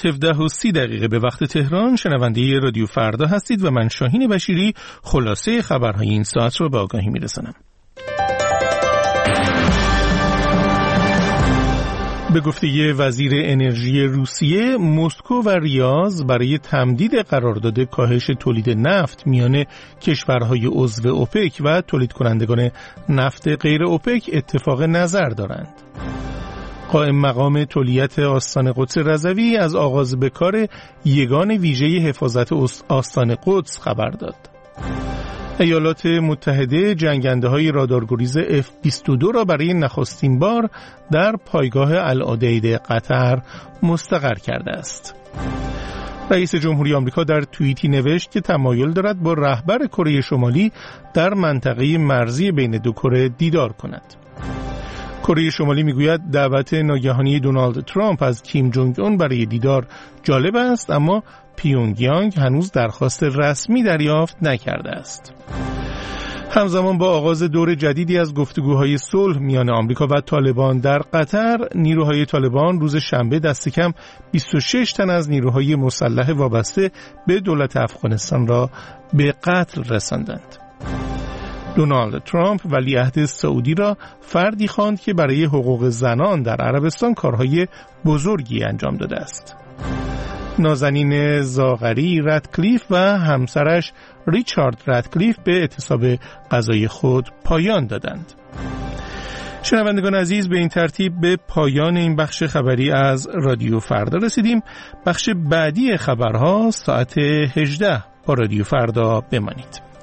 17:30 به وقت تهران شنونده رادیو فردا هستید و من شاهین بشیری خلاصه خبرهای این ساعت رو به آگاهی میرسانم. به گفته وزیر انرژی روسیه، مسکو و ریاض برای تمدید قرارداد کاهش تولید نفت میان کشورهای عضو اوپک و تولید کنندگان نفت غیر اوپک اتفاق نظر دارند. قائم مقام تولیت آستان قدس رضوی از آغاز به کار یگان ویژه حفاظت آستان قدس خبر داد. ایالات متحده جنگنده‌های رادارگریز F-22 را برای نخستین بار در پایگاه العدید قطر مستقر کرده است. رئیس جمهوری آمریکا در توییتی نوشت که تمایل دارد با رهبر کره شمالی در منطقه مرزی بین دو کره دیدار کند. کره شمالی میگوید دعوت ناگهانی دونالد ترامپ از کیم جونگ اون برای دیدار جالب است، اما پیونگیانگ هنوز درخواست رسمی دریافت نکرده است. همزمان با آغاز دور جدیدی از گفتگوهای صلح میان آمریکا و طالبان در قطر، نیروهای طالبان روز شنبه دست کم 26 تن از نیروهای مسلح وابسته به دولت افغانستان را به قتل رساندند. دونالد ترامپ ولیعهد سعودی را فردی خواند که برای حقوق زنان در عربستان کارهای بزرگی انجام داده است. نازنین زاغری رادکلیف و همسرش ریچارد رادکلیف به اعتصاب غذای خود پایان دادند. شنوندگان عزیز، به این ترتیب به پایان این بخش خبری از رادیو فردا رسیدیم. بخش بعدی خبرها ساعت 18 با رادیو فردا بمانید.